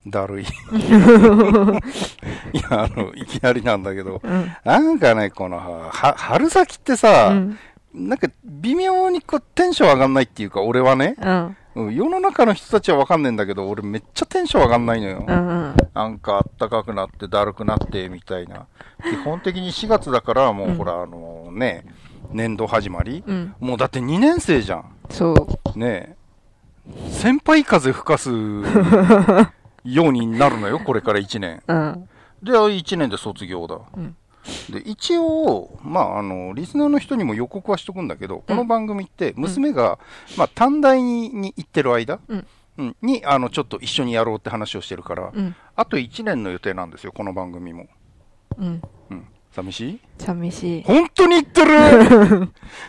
だるい。いや、いきなりなんだけど、なんかね、この、春先ってさ、なんか微妙にこうテンション上がんないっていうか、俺はね、世の中の人たちはわかんないんだけど、俺めっちゃテンション上がんないのよ。なんかあったかくなって、だるくなって、みたいな。基本的に4月だから、もうほら、ね、年度始まり、もうだって2年生じゃん。 そう。 ねえ。先輩風吹かすようになるのよ、これから1年。で、1年で卒業だ。で、一応、リスナーの人にも予告はしとくんだけど、この番組って、娘が、短大に行ってる間、に、ちょっと一緒にやろうって話をしてるから、あと1年の予定なんですよ、この番組も。寂しい？ 寂しい。 本当に言ってる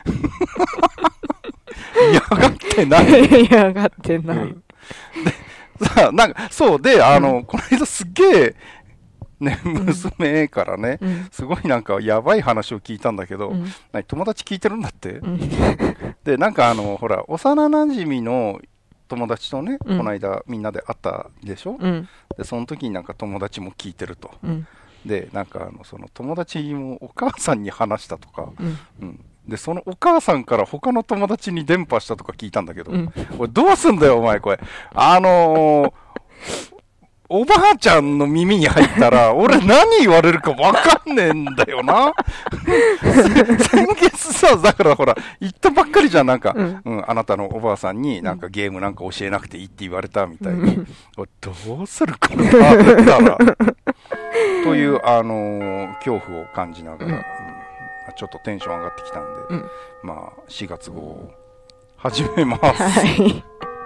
嫌がってない嫌がってない。 で、さあ、なんか、そうで、この間すっげえ、ね、娘からね、すごいなんかやばい話を聞いたんだけど、友達聞いてるんだって、で、なんかほら、幼馴染の友達とね、この間みんなで会ったでしょ、で、その時になんか友達も聞いてると。で、なんかその友達もお母さんに話したとか、で、そのお母さんから他の友達に伝播したとか聞いたんだけど、これどうすんだよ、お前、これ。おばあちゃんの耳に入ったら、俺何言われるか分かんねえんだよな。先月さ、だからほら、言ったばっかりじゃん、なんか、あなたのおばあさんになんかゲームなんか教えなくていいって言われたみたいに。どうするこれだら。という、恐怖を感じながら、ちょっとテンション上がってきたんで、4月号を始めます。はい。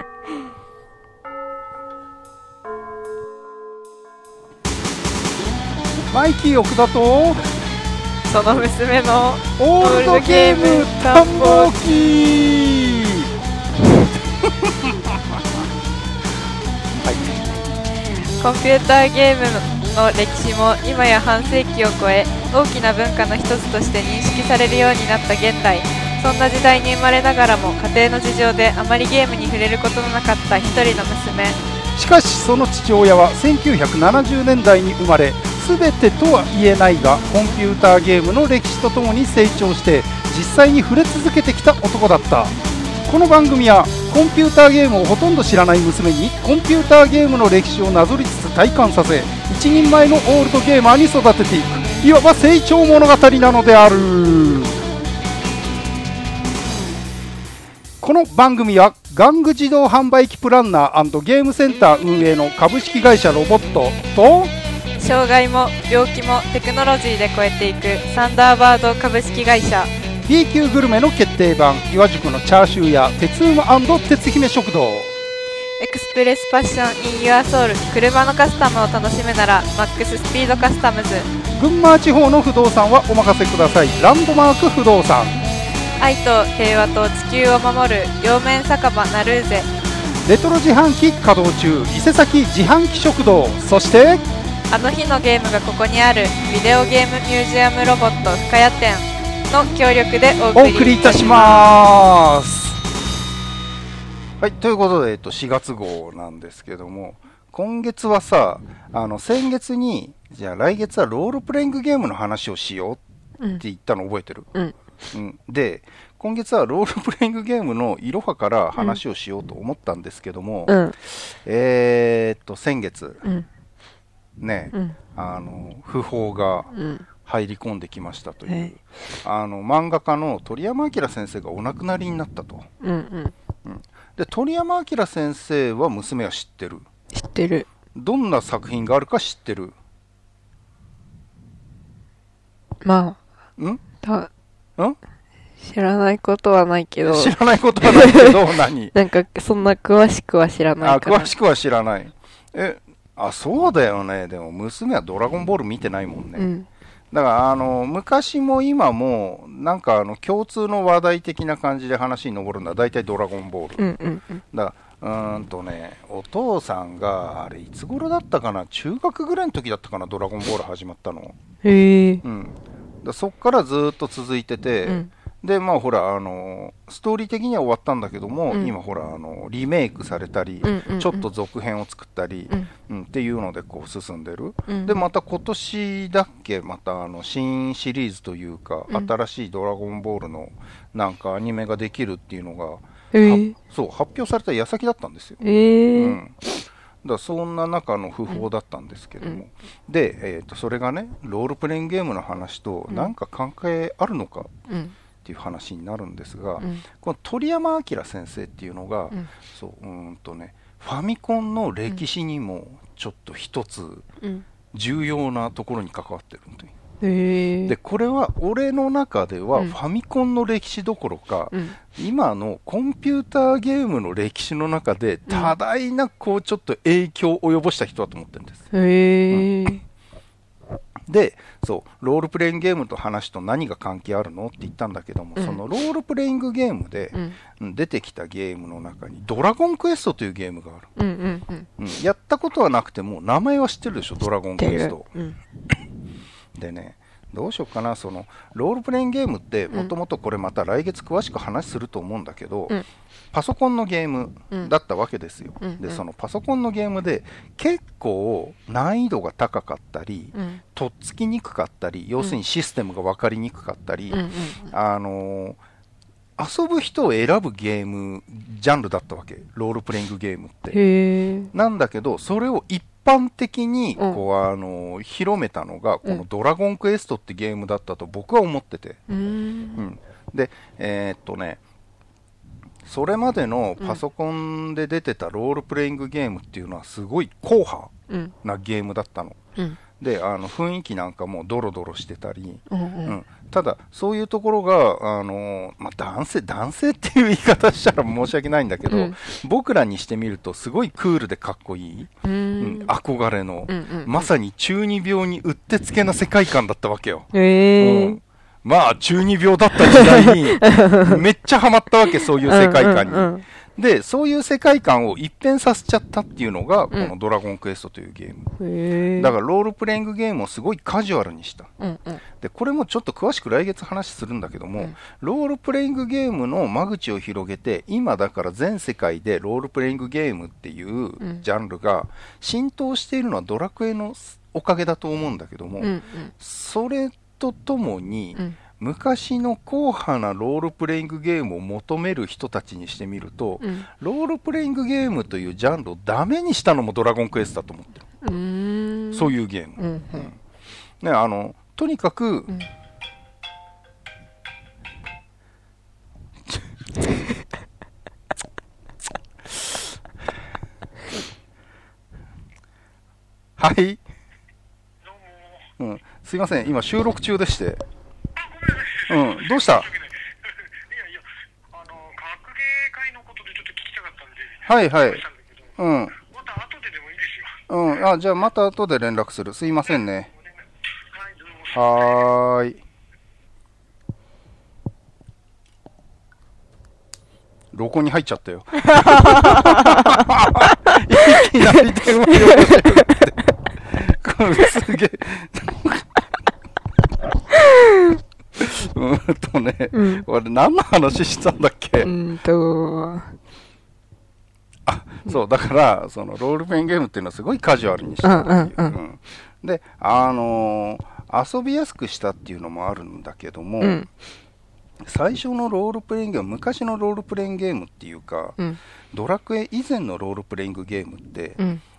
マイキー奥田とその娘のオールドゲーム探訪記コンピューターゲームの歴史も今や半世紀を超え、大きな文化の一つとして認識されるようになった現代、そんな時代に生まれながらも家庭の事情であまりゲームに触れることのなかった一人の娘。 しかしその父親は1970年代に生まれ、全てとは言えないがコンピューターゲームの歴史とともに成長して実際に触れ続けてきた男だった。この番組はコンピューターゲームをほとんど知らない娘にコンピューターゲームの歴史をなぞりつつ体感させ、一人前のオールドゲーマーに育てていく、いわば成長物語なのである。この番組は玩具自動販売機プランナー&ゲームセンター運営の株式会社ロボットと、 障害も病気もテクノロジーで超えていくサンダーバード株式会社、 B 級グルメの決定版岩宿のチャーシューや鉄馬&鉄姫食堂、 エクスプレスパッションインユアソウル、車のカスタムを楽しめならマックススピードカスタムズ、 群馬地方の不動産はお任せください、ランドマーク不動産、 愛と平和と地球を守る両面酒場ナルーゼ、 レトロ自販機稼働中伊勢崎自販機食堂、そしてあの日のゲームがここにあるビデオゲームミュージアムロボット深谷店の協力でお送りいたします。 はい、ということで、4月号なんですけども、今月はさ、先月にじゃあ来月はロールプレイングゲームの話をしようって言ったの覚えてる？で、今月はロールプレイングゲームのいろはから話をしようと思ったんですけども、先月、ね、訃報が入り込んできましたという、漫画家の鳥山明先生がお亡くなりになったと。で、鳥山明先生は娘は知ってる？ 知ってる。 どんな作品があるか知ってる？ 知らないことはないけど。 知らないことはないけど何？ なんかそんな詳しくは知らないから。 詳しくは知らない。そうだよね。でも娘はドラゴンボール見てないもんね。だから昔も今もなんか共通の話題的な感じで話に上るのは大体ドラゴンボール。だお父さんがあれいつ頃だったかな、中学ぐらいの時だったかな、ドラゴンボール始まったの。そっからずっと続いてて、 でまあほらストーリー的には終わったんだけども、今ほらリメイクされたり、ちょっと続編を作ったり、っていうのでこう進んでる、でまた今年だっけ、また新シリーズというか、新しいドラゴンボールのなんかアニメができるっていうのが、そう発表された矢先だったんですよ。だからそんな中の訃報だったんですけども、で、それがねロールプレイングゲームの話と何か関係あるのかっていう話になるんですが、この鳥山明先生っていうのが、ファミコンの歴史にもちょっと一つ重要なところに関わってるという。でこれは俺の中ではファミコンの歴史どころか、今のコンピューターゲームの歴史の中で多大なこうちょっと影響を及ぼした人だと思ってるんです。でそうロールプレイングゲームと話と何が関係あるのって言ったんだけども、そのロールプレイングゲームで、出てきたゲームの中にドラゴンクエストというゲームがある。やったことはなくても名前は知ってるでしょ、ドラゴンクエスト。でね、どうしようかな、そのロールプレイングゲームってもともとこれまた来月詳しく話すると思うんだけど、パソコンのゲームだったわけですよ。でそのパソコンのゲームで結構難易度が高かったり、とっつきにくかったり、要するにシステムが分かりにくかったり、遊ぶ人を選ぶゲームジャンルだったわけ、ロールプレイングゲームって。なんだけどそれを一般的にこう、広めたのがこのドラゴンクエストってゲームだったと僕は思ってて、でそれまでのパソコンで出てたロールプレイングゲームっていうのはすごい硬派なゲームだったの。で雰囲気なんかもドロドロしてたり、ただそういうところが男性っていう言い方したら申し訳ないんだけど、僕らにしてみるとすごいクールでかっこいい、憧れの、まさに中二病にうってつけな世界観だったわけよ。まあ中二病だった時代にめっちゃハマったわけ、そういう世界観に。でそういう世界観を一変させちゃったっていうのがこのドラゴンクエストというゲーム、だからロールプレイングゲームをすごいカジュアルにした、でこれもちょっと詳しく来月話するんだけども、ロールプレイングゲームの間口を広げて、今だから全世界でロールプレイングゲームっていうジャンルが浸透しているのはドラクエのおかげだと思うんだけども、それとともに、昔の硬派なロールプレイングゲームを求める人たちにしてみると、ロールプレイングゲームというジャンルをダメにしたのもドラゴンクエストだと思ってる。そういうゲーム、ね、とにかく、はい、すいません、今収録中でして。どうした？いやいや、 学芸会のことでちょっと聞きたかったんで。 はいはい。 また後ででもいいですよ。 じゃあまた後で連絡する。すいませんね。はーい。録音に入っちゃったよ。いきなり電話よこしてるって。これすげえ。俺何の話したんだっけ。そうだからそのロールプレイングゲームっていうのはすごいカジュアルにしたっていう、で遊びやすくしたっていうのもあるんだけども、最初のロールプレイングゲーム、昔のロールプレイングゲームっていうか、ドラクエ以前のロールプレイングゲームって、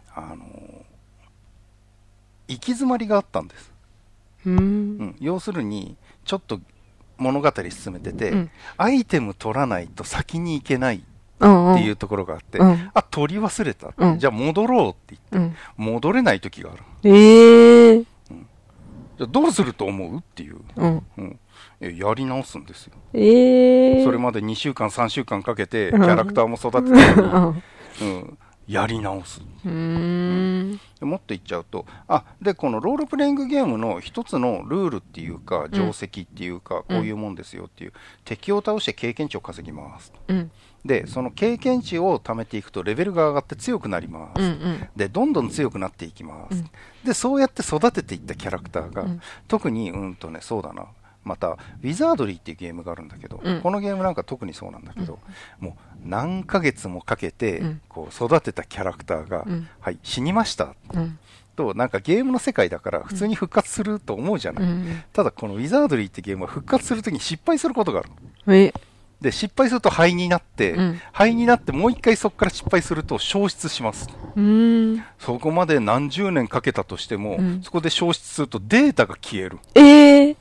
行き詰まりがあったんです。要するにちょっと物語進めてて、アイテム取らないと先に行けないっていうところがあって、取り忘れた、じゃあ戻ろうって言って、戻れない時がある。じゃあどうすると思うっていう、やり直すんですよ。それまで2週間3週間かけてキャラクターも育てたのに、やり直す。もっと言っちゃうと、でこのロールプレイングゲームの一つのルールっていうか定石っていうか、こういうもんですよっていう、敵を倒して経験値を稼ぎます、でその経験値を貯めていくとレベルが上がって強くなります、でどんどん強くなっていきます、でそうやって育てていったキャラクターが、特にそうだな、 またウィザードリーっていうゲームがあるんだけど、このゲームなんか特にそうなんだけど、もう何ヶ月もかけてこう育てたキャラクターが、はい、死にました、となんかゲームの世界だから普通に復活すると思うじゃない、ただこのウィザードリーってゲームは復活するときに失敗することがある。で失敗すると灰になって、灰になってもう一回そこから失敗すると消失します。そこまで何十年かけたとしても、そこで消失するとデータが消える。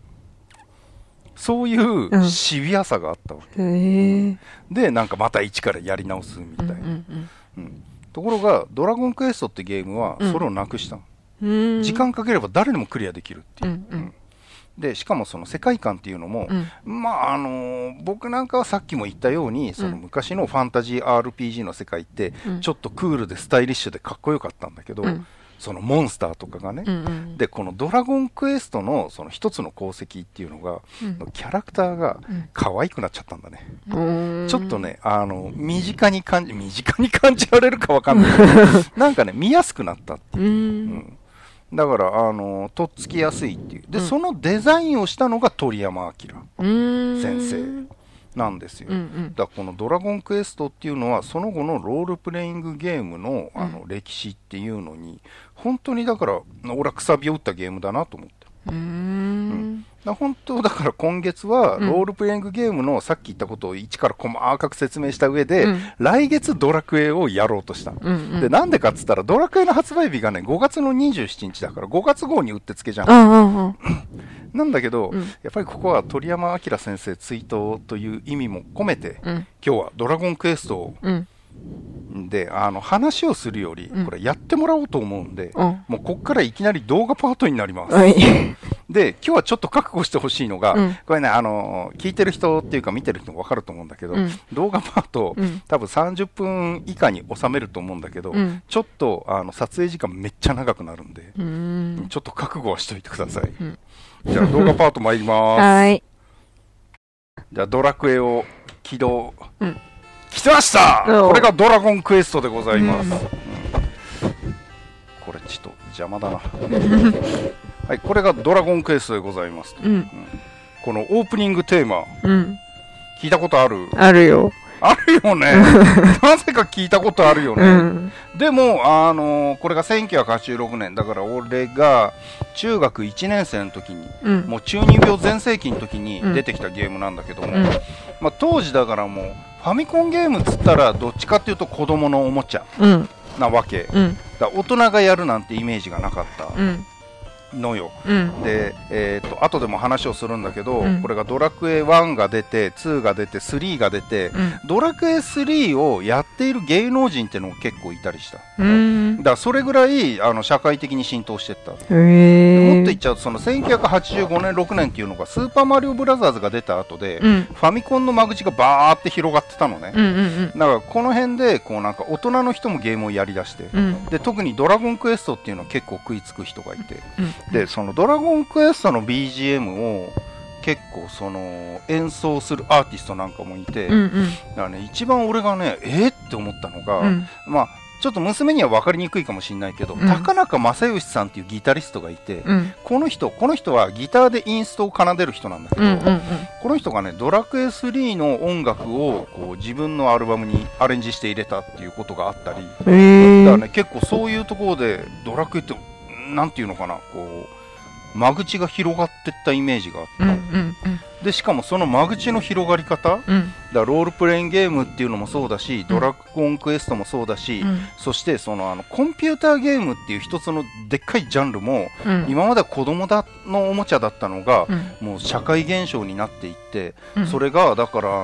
そういうシビアさがあったわけ、でなんかまた一からやり直すみたいな、ところがドラゴンクエストってゲームはそれをなくした、時間かければ誰でもクリアできるっていう、でしかもその世界観っていうのも、まあ僕なんかはさっきも言ったようにその昔のファンタジー RPG の世界ってちょっとクールでスタイリッシュでかっこよかったんだけど、そのモンスターとかがね、でこのドラゴンクエストのその一つの功績っていうのが、キャラクターが可愛くなっちゃったんだね。ちょっとね身近に感じられるかわかんないけどなんかね見やすくなったっていう、だからとっつきやすいっていうで、そのデザインをしたのが鳥山明先生なんですよ。だからこのドラゴンクエストっていうのはその後のロールプレイングゲームの歴史っていうのに本当にだから俺はくさびを打ったゲームだなと思って、本当だから今月はロールプレイングゲームのさっき言ったことを一から細かく説明した上で、来月ドラクエをやろうとした、でなんでかっつったらドラクエの発売日がね5月の27日だから5月号に打ってつけじゃん、なんだけど、やっぱりここは鳥山明先生追悼という意味も込めて、今日はドラゴンクエストを、で話をするよりこれやってもらおうと思うんで、もうこっからいきなり動画パートになります、で今日はちょっと覚悟してほしいのが、これね聞いてる人っていうか見てる人も分かると思うんだけど、動画パート、多分30分以下に収めると思うんだけど、ちょっと撮影時間めっちゃ長くなるんで、ちょっと覚悟はしといてください、じゃあ動画パート参ります。じゃあドラクエを起動、来てました。これがドラゴンクエストでございます、これちょっと邪魔だなはい、これがドラゴンクエストでございます、このオープニングテーマ、聞いたことある？ あるよ。 あるよねなぜか聞いたことあるよね、でもこれが1986年だから俺が中学1年生の時に、もう中二病全盛期の時に出てきたゲームなんだけども、まあ、当時だからもうファミコンゲームっつったらどっちかっていうと子供のおもちゃなわけ、だ大人がやるなんてイメージがなかったのよ、で、後でも話をするんだけど、これがドラクエ1が出て2が出て3が出て、ドラクエ3をやっている芸能人っていうのも結構いたりした、だからそれぐらい社会的に浸透していった、もっと言っちゃうとその1985年6年っていうのがスーパーマリオブラザーズが出た後で、ファミコンの間口がバーって広がってたのね、だからこの辺でこうなんか大人の人もゲームをやりだして、で特にドラゴンクエストっていうのは結構食いつく人がいて、でそのドラゴンクエストの BGM を結構その演奏するアーティストなんかもいて、だからね一番俺がねって思ったのが、まあちょっと娘には分かりにくいかもしれないけど、高中正義さんっていうギタリストがいて、この人はギターでインストを奏でる人なんだけど、この人がねドラクエ3の音楽をこう自分のアルバムにアレンジして入れたっていうことがあったり、だからね結構そういうところでドラクエってなんていうのかな、こう間口が広がってったイメージがあった、でしかもその間口の広がり方、だからロールプレインゲームっていうのもそうだし、ドラゴンクエストもそうだし、そしてそのコンピューターゲームっていう一つのでっかいジャンルも、今までは子供のおもちゃだったのが、もう社会現象になっていって、それがだから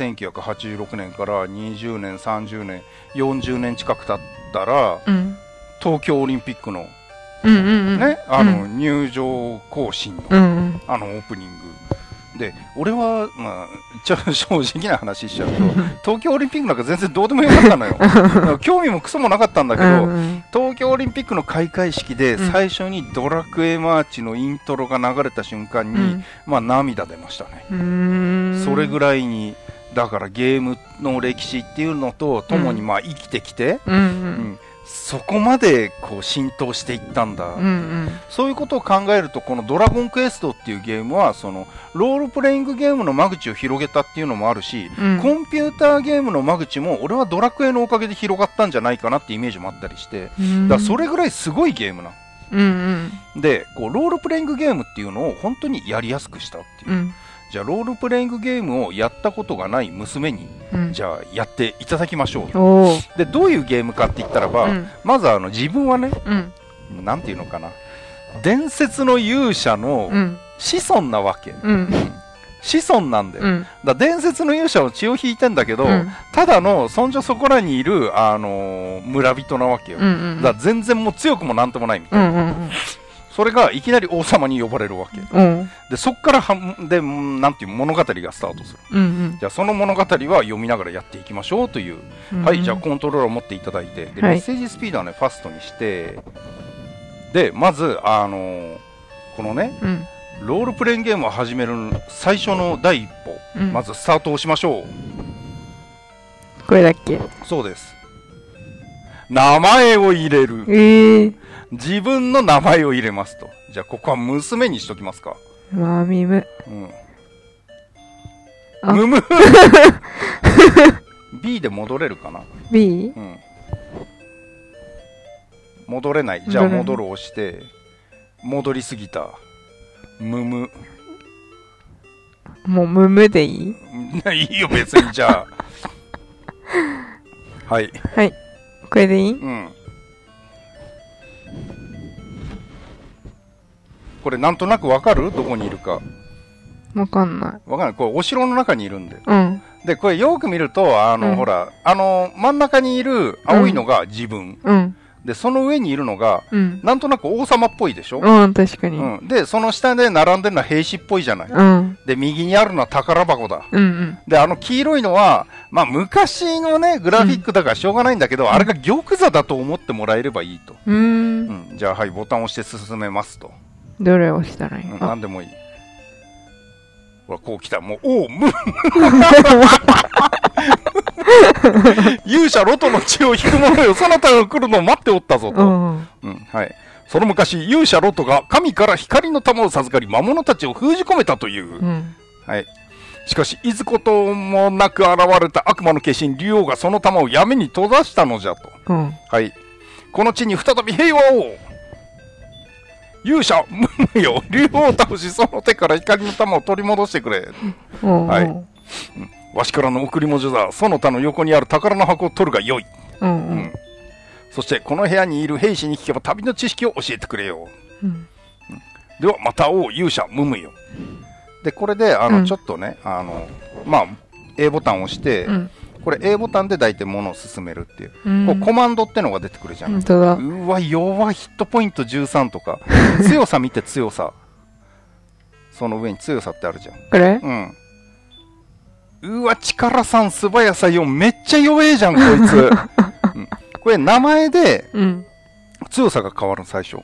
1986年から20年30年40年近く経ったら、東京オリンピックのね、入場行進の、オープニングで、俺は、まあ、正直な話しちゃうと東京オリンピックなんか全然どうでもよかったのよ興味もクソもなかったんだけど、東京オリンピックの開会式で最初にドラクエマーチのイントロが流れた瞬間に、まあ涙出ましたね。それぐらいにだからゲームの歴史っていうのとともにまあ生きてきて、 そこまでこう浸透していったんだ、そういうことを考えると、このドラゴンクエストっていうゲームはそのロールプレイングゲームの間口を広げたっていうのもあるし、コンピューターゲームの間口も俺はドラクエのおかげで広がったんじゃないかなってイメージもあったりして、だからそれぐらいすごいゲームな、でこうロールプレイングゲームっていうのを本当にやりやすくしたっていう、じゃあロールプレイングゲームをやったことがない娘に、じゃあやっていただきましょう。でどういうゲームかって言ったらば、まず自分はね、なんていうのかな、伝説の勇者の子孫なわけ、子孫なんだよ、だ伝説の勇者の血を引いてんだけど、ただのそんじょそこらにいる、村人なわけよ、だ全然もう強くもなんともないみたいな、それがいきなり王様に呼ばれるわけ、でそっからでなんていう物語がスタートする、じゃあその物語は読みながらやっていきましょうという、はい、じゃあコントローラーを持っていただいて、でメッセージスピードはねファストにして、でまずこのね、ロールプレインゲームを始める最初の第一歩、まずスタートをしましょう。 これだっけ？ そうです。名前を入れる、自分の名前を入れますと。じゃあここは娘にしときますか。 マミム、 ムムB で戻れるかな。 B？ 戻れない。じゃあ戻るを押して、戻りすぎた。ムム。 もうムムでいい？ いいよ別に。じゃあはいはい、これでいい？ これなんとなくわかる？どこにいるかわかんない。 わかんない。これお城の中にいるんで、でこれよく見るとほら真ん中にいる青いのが自分、でその上にいるのが、なんとなく王様っぽいでしょ。 確かに、 でその下で並んでるのは兵士っぽいじゃない、で右にあるのは宝箱だ、で黄色いのはまあ昔のねグラフィックだからしょうがないんだけど、あれが玉座だと思ってもらえればいいと。じゃあはい、ボタンを押して進めますと。 どれを押したらいい？ なんでもいい。ほらこう来た。もうおむ勇者ロトの血を引く者よ、そなたが来るのを待っておったぞと。はい。その昔勇者ロトが神から光の玉を授かり魔物たちを封じ込めたという、はい。しかしいずこともなく現れた悪魔の化身竜王がその玉を闇に閉ざしたのじゃと。はい。この地に再び平和を。勇者ムムよ、竜王を倒しその手から光の玉を取り戻してくれ。はい。わしからの贈り物だ。その他の横にある宝の箱を取るがよい。そしてこの部屋にいる兵士に聞けば旅の知識を教えてくれよ。ではまた会おう勇者ムムよ。でこれでちょっとねまあ A ボタンを押して、これ A ボタンで大体物を進めるっていう、こうコマンドってのが出てくるじゃん。うわ弱い、ヒットポイント13とか強さ見て、強さその上に強さってあるじゃん。 これ？ うわ力3、素早さ4、めっちゃ弱えじゃんこいつ。これ名前で強さが変わる最初。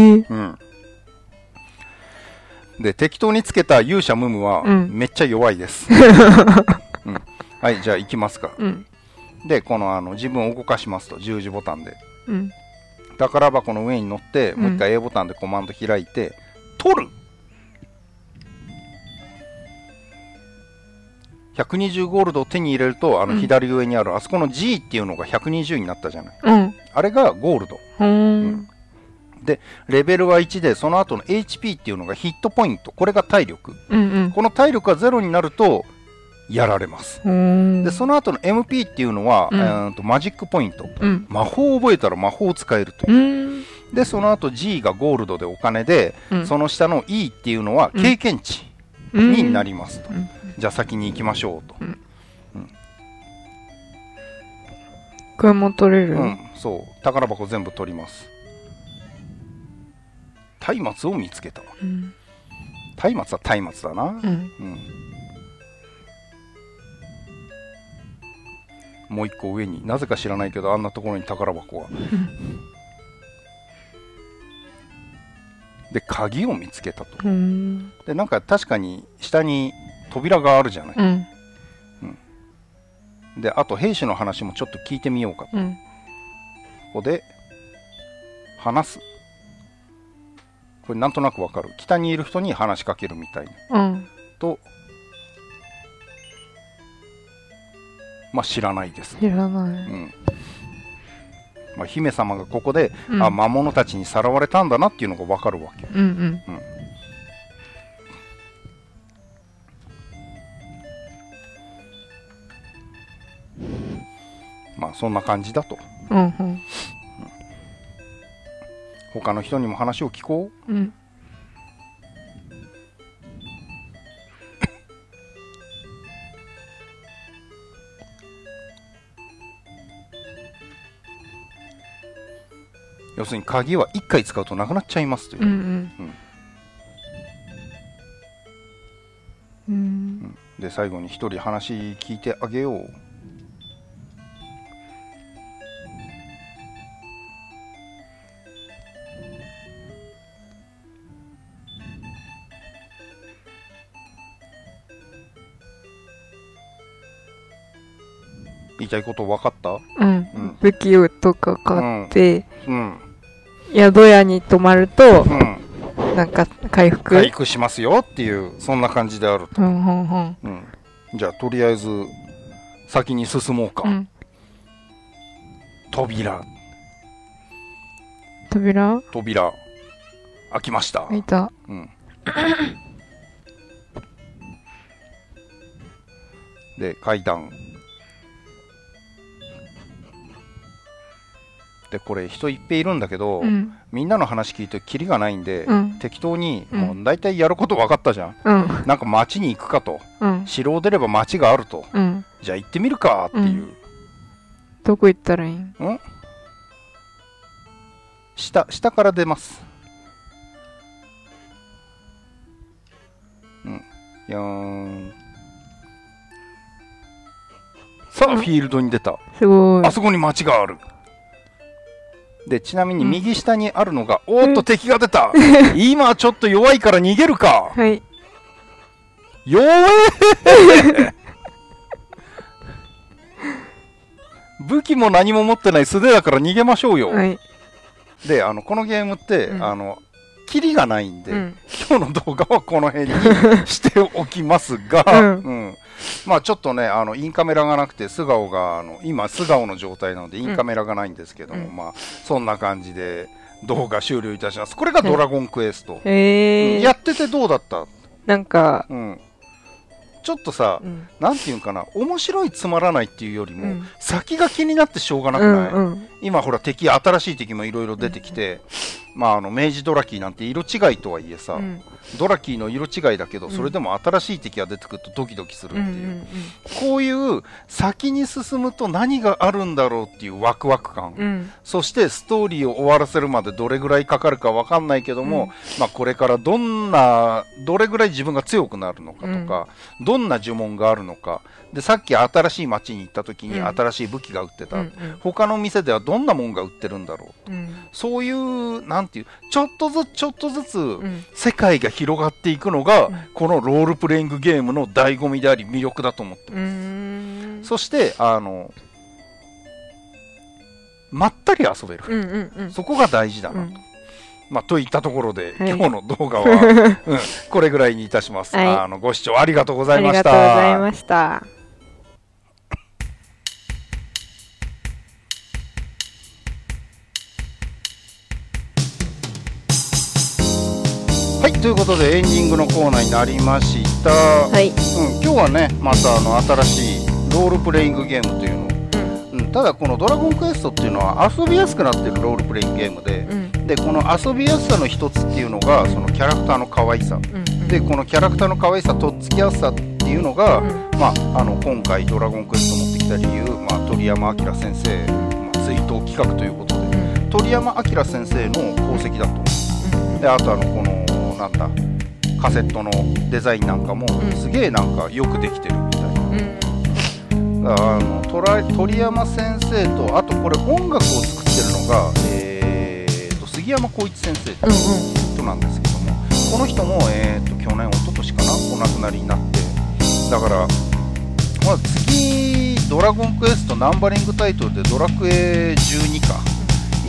で適当につけた勇者ムムはめっちゃ弱いです。はい、じゃあ行きますか。でこの自分を動かしますと十字ボタンで、宝箱の上に乗って、もう一回 A ボタンでコマンド開いて取る。120ゴールドを手に入れると左上にあるあそこの G っていうのが120になったじゃない、あれがゴールド、でレベルは1で、その後の HP っていうのがヒットポイント、これが体力、この体力が0になるとやられます。でその後の MP っていうのは、マジックポイント、魔法を覚えたら魔法を使えるという、でその後 G がゴールドでお金で、その下の E っていうのは経験値になりますと。じゃあ先に行きましょうと。 これも取れる？ そう宝箱全部取ります。松明を見つけた。松明は松明だな。もう一個上になぜか知らないけどあんなところに宝箱が。で鍵を見つけたと。でなんか確かに下に扉があるじゃない、であと兵士の話もちょっと聞いてみようかと、 こで話す。これなんとなくわかる。北にいる人に話しかけるみたいな、とまあ知らないです。 知らない。 まあ、姫様がここで、魔物たちにさらわれたんだなっていうのがわかるわけ。まあそんな感じだと。他の人にも話を聞こう。要するに鍵は1回使うとなくなっちゃいますという。で最後に一人話聞いてあげよう。言いたいこと分かった？ 武器とか買って、宿屋に泊まると、なんか回復しますよっていう、そんな感じであると。じゃあとりあえず先に進もうか。扉開きました。 開いた。 で階段で、これ人いっぺいいるんだけど、みんなの話聞いてキリがないんで、適当に、もう大体やること分かったじゃん。なんか町に行くかと、城を出れば町があると、じゃあ行ってみるかっていう。 どこ行ったらいいん？ 下から出ます。さあ、フィールドに出た。 すごい。 あそこに町がある。でちなみに右下にあるのが、おーっと敵が出た。今ちょっと弱いから逃げるか。弱え武器も何も持ってない素手だから逃げましょうよ。でこのゲームって、キリがないんで、今日の動画はこの辺にしておきますが、まあちょっとね、インカメラがなくて、素顔が今素顔の状態なのでインカメラがないんですけども、まあそんな感じで動画終了いたします。これがドラゴンクエスト。やっててどうだった？ なんか、 ちょっとさ、なんていうかな、面白いつまらないっていうよりも、先が気になってしょうがなくない？今ほら新しい敵もいろいろ出てきて、まあ明治ドラキーなんて色違いとはいえさ、ドラキーの色違いだけど、それでも新しい敵が出てくるとドキドキするっていう、こういう先に進むと何があるんだろうっていうワクワク感、そしてストーリーを終わらせるまでどれぐらいかかるかわかんないけども、まあこれからどれぐらい自分が強くなるのかとか、どんな呪文があるのかで、さっき新しい町に行った時に新しい武器が売ってた、他の店ではどんなもんが売ってるんだろうと、そういうなんていう、ちょっとずつ世界が広がっていくのが、このロールプレイングゲームの醍醐味であり魅力だと思ってます。そしてまったり遊べる、そこが大事だなと。まあ、といったところで、今日の動画は、これぐらいにいたします。ご視聴ありがとうございました。 ありがとうございました。 はい、ということでエンディングのコーナーになりました。今日はね、また新しいロールプレイングゲームというのを、ただこのドラゴンクエストっていうのは遊びやすくなってるロールプレイングゲームで、でこの遊びやすさの一つっていうのがそのキャラクターの可愛さ、でこのキャラクターの可愛さとっつきやすさっていうのが、まあ、今回ドラゴンクエスト持ってきた理由、まあ、鳥山明先生、追悼企画ということで、鳥山明先生の功績だと。であとこのなんだカセットのデザインなんかもすげえなんかよくできてるみたいな、鳥山先生と、あとこれ音楽を作ってるのが、杉山浩一先生っていう人なんですけども、この人も、去年一昨年かなお亡くなりになって、だから、まあ、次ドラゴンクエストナンバリングタイトルでドラクエ12か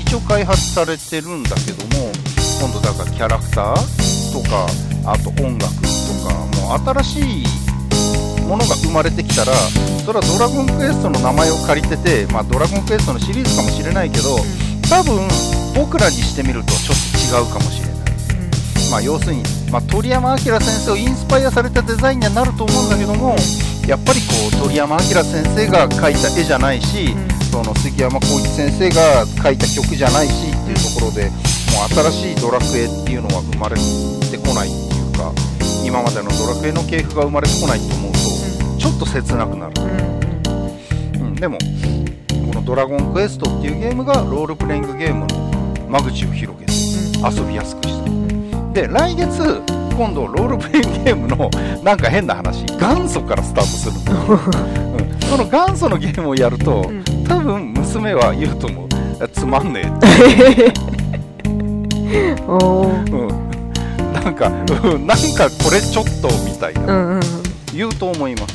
一応開発されてるんだけども、今度だからキャラクターとか、あと音楽とか、もう新しいものが生まれてきたら、それはドラゴンクエストの名前を借りてて、ドラゴンクエストのシリーズかもしれないけど、多分僕らにしてみるとちょっと違うかもしれない。要するに、鳥山明先生をインスパイアされたデザインにはなると思うんだけども、やっぱりこう鳥山明先生が描いた絵じゃないし、その杉山浩一先生が書いた曲じゃないしっていうところで、もう新しいドラクエっていうのは生まれてこないっていうか、今までのドラクエの系譜が生まれてこないと思うとちょっと切なくなる。でもこのドラゴンクエストっていうゲームがロールプレイングゲームの間口を広げて遊びやすくした。で来月今度ロールプレイングゲームのなんか変な話、元祖からスタートするんだよ、その元祖のゲームをやると、多分娘は言うと思う、つまんねえってなんかこれちょっとみたいな、言うと思います、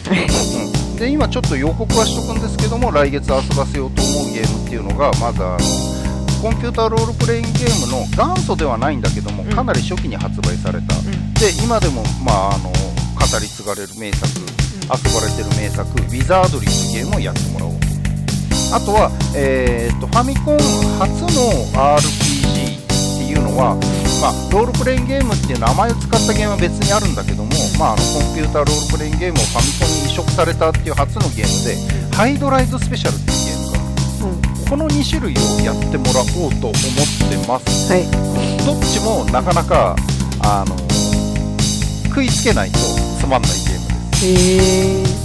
で今ちょっと予告はしとくんですけども、来月遊ばせようと思うゲームっていうのがまだコンピューターロールプレイングゲームの元祖ではないんだけども、かなり初期に発売された、で今でも語り継がれる名作、遊ばれてる名作ウィザードリーというゲームをやってもらおうと。あとは、ファミコン初の RPG っていうのは、ロールプレイングゲームっていう名前を使ったゲームは別にあるんだけども、コンピューターロールプレイングゲームをファミコンに移植されたっていう初のゲームで、ハイドライズスペシャルっていうゲームがこの2種類をやってもらおうと思ってます、どっちもなかなか食いつけないとつまんないゲームです。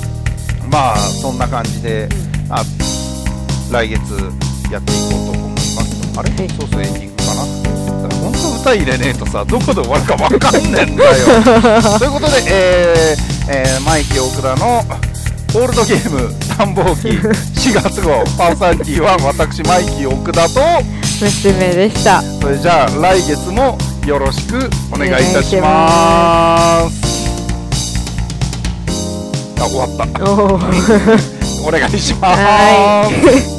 そんな感じで、来月やっていこうと思います。あれ、そうそうエンディングかな。本当歌入れねえとさ、どこで終わるか分かんねえんだよということで、マイキー奥田のオールドゲーム探訪記4月号パーソナリティは私マイキー奥田と娘でした。 それじゃあ来月もよろしくお願いいたします。終わったお願いします